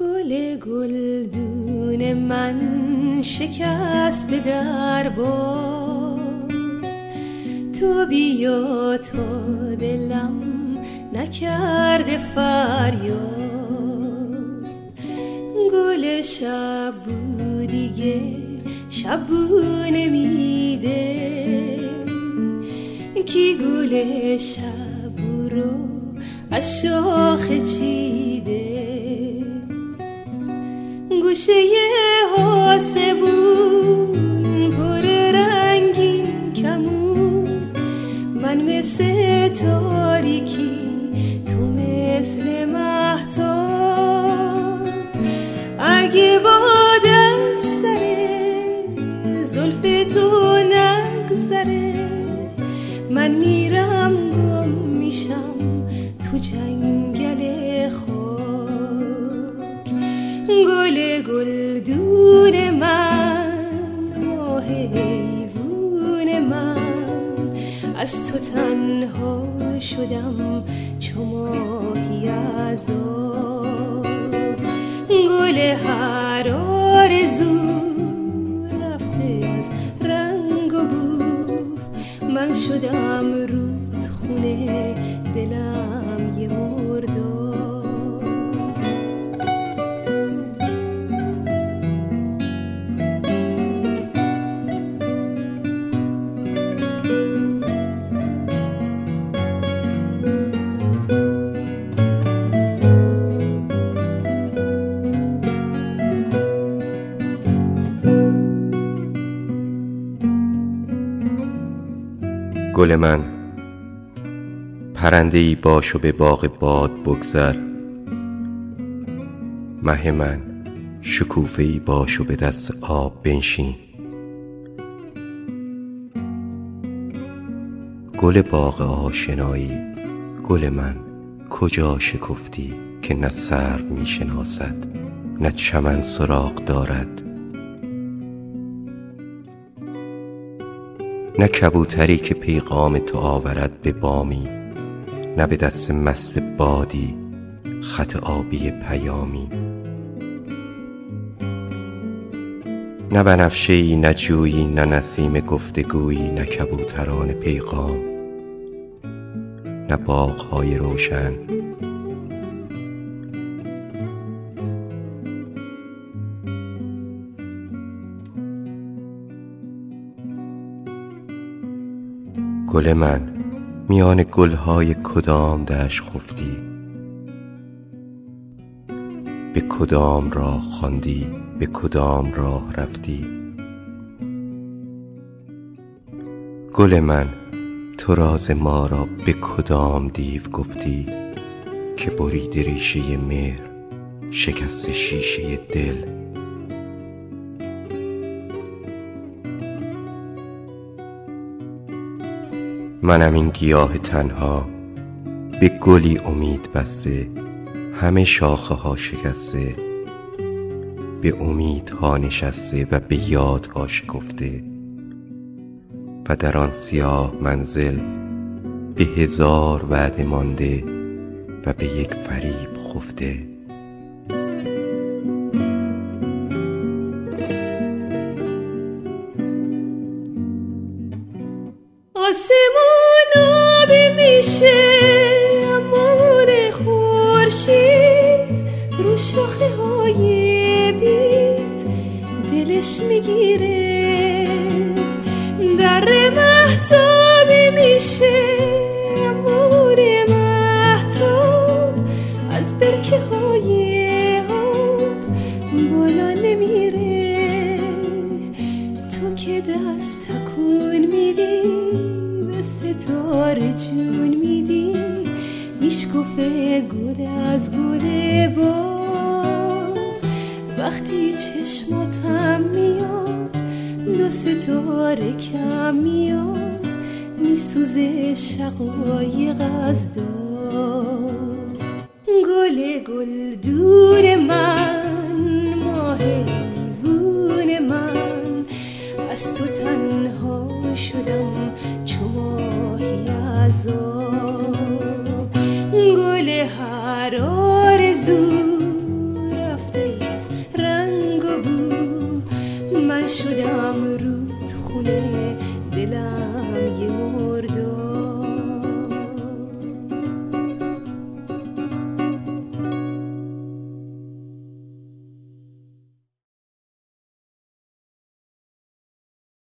گل گلدون من شکست در باد، تو بیا تا دلم نکرده فریاد. گل شب بود دیگه شب نمیده، کی گل شب رو از شاخه چیده. گوشه آسمون پر رنگین کمون، من مثل تاریکی تو مثل مهتاب. اگه باد از سر زلف تو نگذره، من میرم گم میشم تو جنگل خاک. گل گلدون من، ماه حیوون من، از تو تنها شدم چو ماهی از آب. گل هر آرزو رفته از رنگ و بو، من شدم رودخونه دلم یه مرداب. گل من، پرنده ای باش و به باغ باد بگذر. مه من، شکوفه ای باش و به دست آب بنشین. گل باغ آشنایی، گل من کجا شکفتی که نه سرو می شناسد نه چمن سراغ دارد، نه کبوتری که پیغام تو آورد به بامی، نه به دست مست بادی خط آبی پیامی. نه بنفشه‌ای نه جویی نه نسیم گفتگویی، نه کبوتران پیغام نه باغ‌های روشن. گل من، میان گلهای کدام دشت خفتی؟ به کدام راه خواندی؟ به کدام راه رفتی؟ گل من، تو راز ما را به کدام دیو گفتی که برید ریشه مهر شکست شیشه دل؟ منم این گیاه تنها به گلی امید بسته، همه شاخه ها شکسته، به امیدها نشسته و به یادها شکفته، و در آن سیاه منزل به هزار وعده مانده و به یک فریب خفته. آسمون آبی میشه اما اون خورشید رو شاخه های بید دلش میگیره. در مهتابی میشه اما اون مهتاب از برکه های آب بالا نمیره. تو که دست تکون میدی ستاره جون میدی، میشکفه گل از گل باغ. وقتی چشماتم میاد دو ستاره کم میاد، میسوزه شقایق از داغ. گل گلدون من، ماه حیوون من، از تو تنها شدم چو ماهی از آب. گل هر آرزو رفته شدم رود خونه دلم